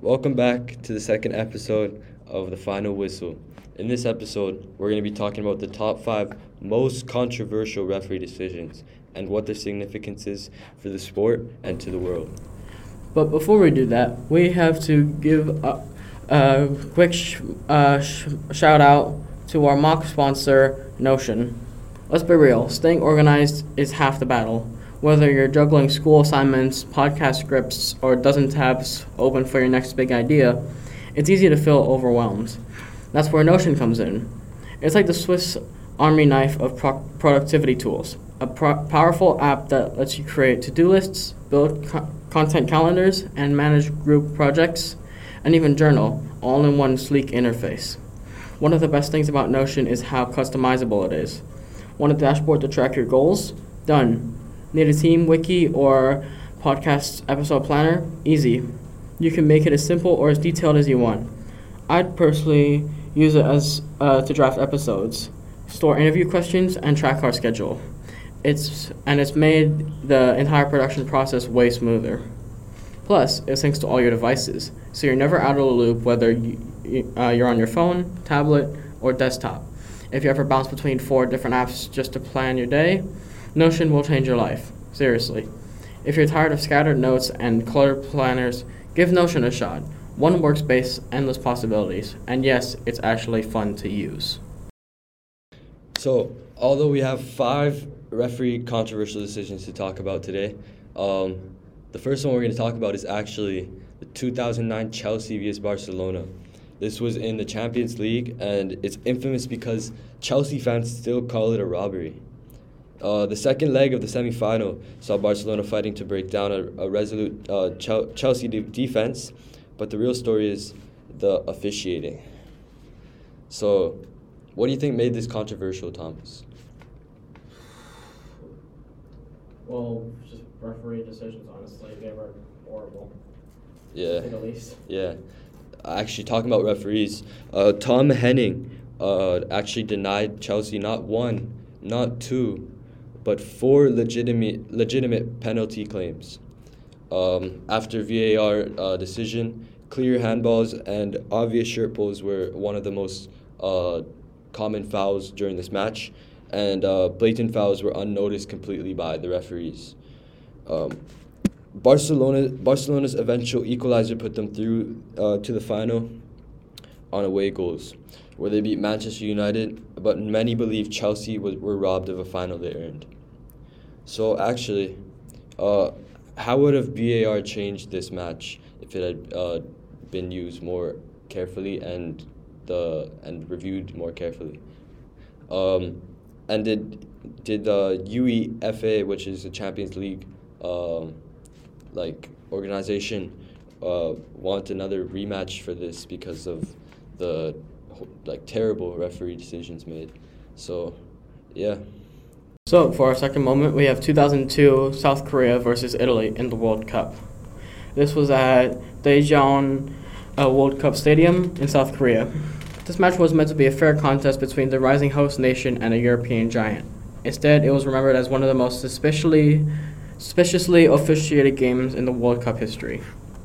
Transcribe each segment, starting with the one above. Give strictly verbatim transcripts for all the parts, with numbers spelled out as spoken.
Welcome back to the second episode of The Final Whistle. In this episode, we're going to be talking about the top five most controversial referee decisions and what their significance is for the sport and to the world. But before we do that, we have to give a, a quick sh- uh, sh- shout out to our mock sponsor, Notion. Let's be real, staying organized is half the battle. Whether you're juggling school assignments, podcast scripts, or a dozen tabs open for your next big idea, it's easy to feel overwhelmed. That's where Notion comes in. It's like the Swiss Army knife of pro- productivity tools, a pro- powerful app that lets you create to-do lists, build co- content calendars, and manage group projects, and even journal, all in one sleek interface. One of the best things about Notion is how customizable it is. Want a dashboard to track your goals? Done. Need a team wiki or podcast episode planner? Easy. You can make it as simple or as detailed as you want. I'd personally use it as uh, to draft episodes, store interview questions, and track our schedule. It's and it's made the entire production process way smoother. Plus, it syncs to all your devices, so you're never out of the loop whether you, uh, you're on your phone, tablet, or desktop. If you ever bounce between four different apps just to plan your day, Notion will change your life. Seriously. If you're tired of scattered notes and cluttered planners, give Notion a shot. One workspace, endless possibilities. And yes, it's actually fun to use. So, although we have five referee controversial decisions to talk about today, um, the first one we're going to talk about is actually the two thousand nine Chelsea versus Barcelona. This was in the Champions League, and it's infamous because Chelsea fans still call it a robbery. Uh, the second leg of the semi-final saw Barcelona fighting to break down a, a resolute uh, Ch- Chelsea de- defense, but the real story is the officiating. So, what do you think made this controversial, Thomas? Well, just referee decisions, honestly, they were horrible. Yeah. To say the least. Yeah. Actually, talking about referees, uh, Tom Henning uh, actually denied Chelsea not one, not two, but four legitimate legitimate penalty claims. Um, after V A R uh, decision, clear handballs and obvious shirt pulls were one of the most uh, common fouls during this match, and uh, blatant fouls were unnoticed completely by the referees. Um, Barcelona Barcelona's eventual equalizer put them through uh, to the final on away goals, where they beat Manchester United, but many believe Chelsea was, were robbed of a final they earned. So actually, uh, how would have V A R changed this match if it had uh, been used more carefully and the and reviewed more carefully? Um, and did did the UEFA, which is the Champions League, um, like organization, uh, want another rematch for this because of the like terrible referee decisions made? So, yeah. So, for our second moment, we have two thousand two South Korea versus Italy in the World Cup. This was at Daejeon uh, World Cup Stadium in South Korea. This match was meant to be a fair contest between the rising host nation and a European giant. Instead, it was remembered as one of the most suspiciously, suspiciously officiated games in the World Cup history.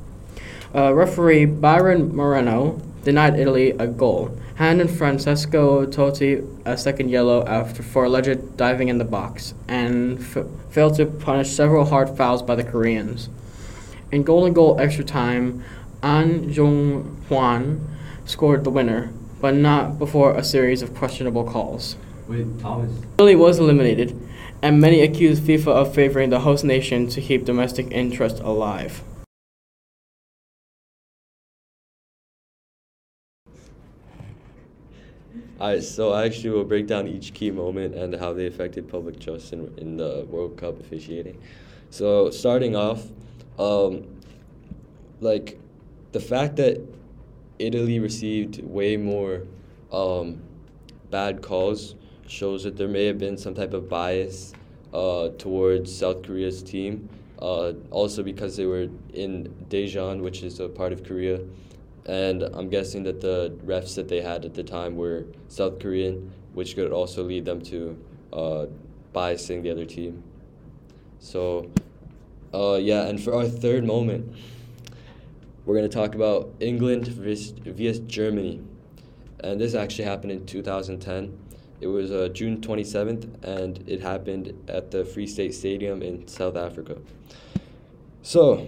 Uh, referee Byron Moreno denied Italy a goal, handed Francesco Totti a second yellow after for alleged diving in the box, and f- failed to punish several hard fouls by the Koreans. In golden goal extra time, An Jong-hwan scored the winner, but not before a series of questionable calls. Wait, Thomas. Italy was eliminated, and many accused FIFA of favoring the host nation to keep domestic interest alive. Alright, so I actually will break down each key moment and how they affected public trust in, in the World Cup officiating. So starting off, um, like the fact that Italy received way more um, bad calls shows that there may have been some type of bias uh, towards South Korea's team. Uh, also because they were in Daejeon, which is a part of Korea. And I'm guessing that the refs that they had at the time were South Korean, which could also lead them to uh, biasing the other team. So, uh, yeah, and for our third moment, we're going to talk about England versus, versus Germany. And this actually happened in two thousand ten. It was uh, June twenty-seventh, and it happened at the Free State Stadium in South Africa. So,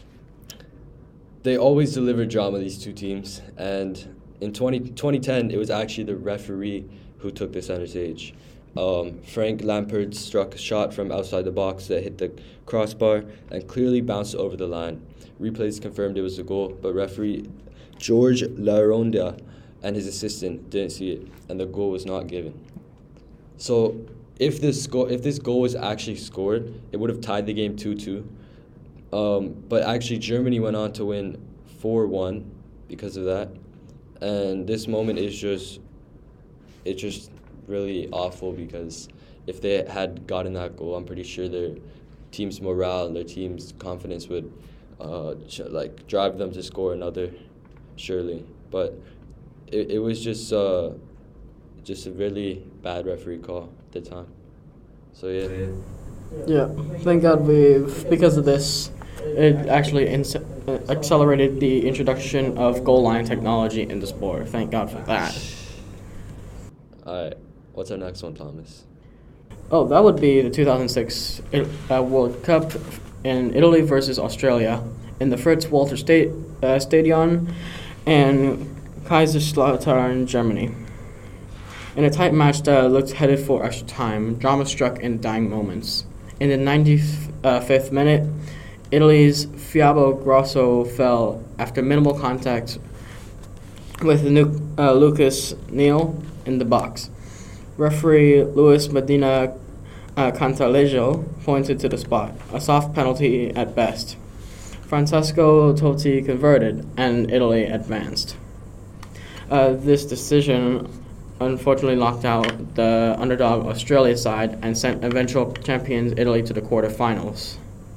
they always deliver drama, these two teams. And in twenty, twenty ten, it was actually the referee who took the center stage. Um, Frank Lampard struck a shot from outside the box that hit the crossbar and clearly bounced over the line. Replays confirmed it was a goal, but referee George Laronda and his assistant didn't see it, and the goal was not given. So if this goal, if this goal was actually scored, it would have tied the game two two. Um, but actually, Germany went on to win four one because of that. And this moment is just, it's just really awful, because if they had gotten that goal, I'm pretty sure their team's morale and their team's confidence would uh, like drive them to score another, surely. But it, it was just uh, just a really bad referee call at the time. So yeah. Yeah, thank God we, because of this, it actually ins- accelerated the introduction of goal line technology in the sport. Thank God for that. All right, what's our next one, Thomas? Oh, that would be the two thousand six uh, World Cup in Italy versus Australia in the Fritz Walter State uh, Stadion in Kaiserslautern, Germany. In a tight match that looked headed for extra time, drama struck in the dying moments. In the ninety-fifth minute, Italy's Fabio Grosso fell after minimal contact with uh, Lucas Neal in the box. Referee Luis Medina uh, Cantalejo pointed to the spot, a soft penalty at best. Francesco Totti converted, and Italy advanced. Uh, this decision unfortunately knocked out the underdog Australia side and sent eventual champions Italy to the quarterfinals.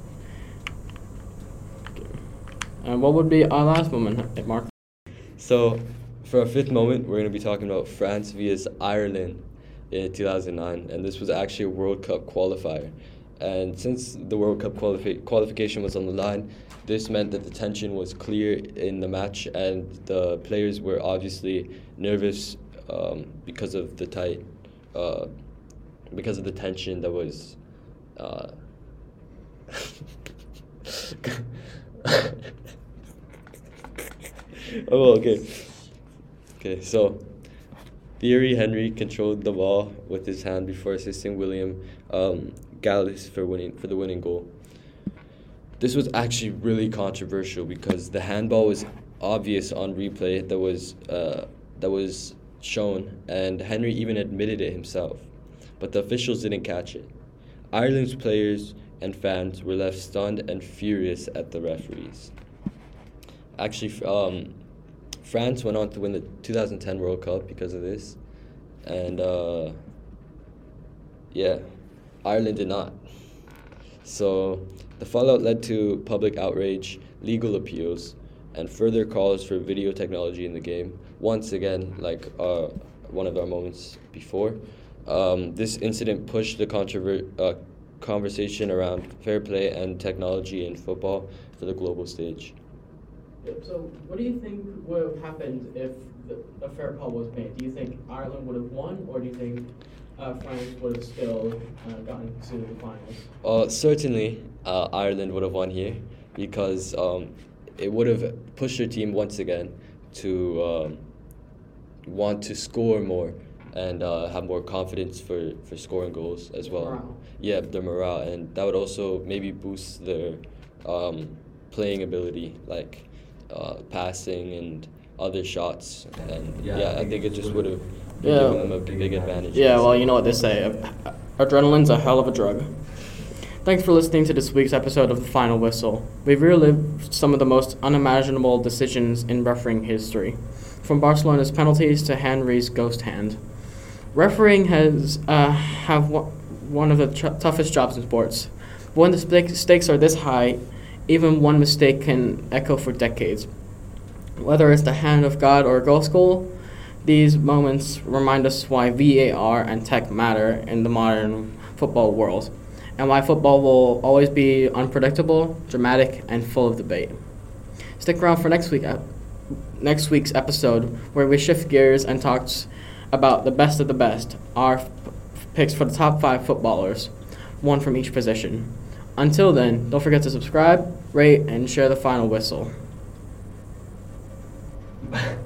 And what would be our last moment, Mark? So, for our fifth moment, we're going to be talking about France versus Ireland in two thousand nine, and this was actually a World Cup qualifier. And since the World Cup qualifi- qualification was on the line, this meant that the tension was clear in the match, and the players were obviously nervous um, because of the tight, uh, because of the tension that was. Uh, oh, okay. Okay, so Thierry Henry controlled the ball with his hand before assisting William um, Gallas for winning for the winning goal. This was actually really controversial because the handball was obvious on replay that was uh, that was shown, and Henry even admitted it himself, but the officials didn't catch it. Ireland's players and fans were left stunned and furious at the referees. Actually, um, France went on to win the two thousand ten World Cup because of this, and uh, yeah, Ireland did not. So the fallout led to public outrage, legal appeals, and further calls for video technology in the game. Once again, like uh, one of our moments before, um, this incident pushed the controver- uh, conversation around fair play and technology in football to the global stage. So, what do you think would have happened if the, a fair call was made? Do you think Ireland would have won, or do you think uh, France would have still uh, gotten to the finals? Uh, certainly, uh, Ireland would have won here because um, it would have pushed their team once again to um, want to score more and uh, have more confidence for, for scoring goals as well. Morale. Yeah, their morale, and that would also maybe boost their um, playing ability, like uh, passing and other shots. And yeah, yeah I think it just would have Yeah. given them a big advantage. Yeah, well, you know what they say. Adrenaline's a hell of a drug. Thanks for listening to this week's episode of The Final Whistle. We've relived some of the most unimaginable decisions in refereeing history, from Barcelona's penalties to Henry's ghost hand. Refereeing has uh, have one of the tr- toughest jobs in sports. But when the stakes are this high, even one mistake can echo for decades. Whether it's the hand of God or a ghost goal, these moments remind us why V A R and tech matter in the modern football world, and why football will always be unpredictable, dramatic, and full of debate. Stick around for next week, next week's episode where we shift gears and talk about the best of the best, our f- picks for the top five footballers, one from each position. Until then, don't forget to subscribe, rate, and share the final whistle.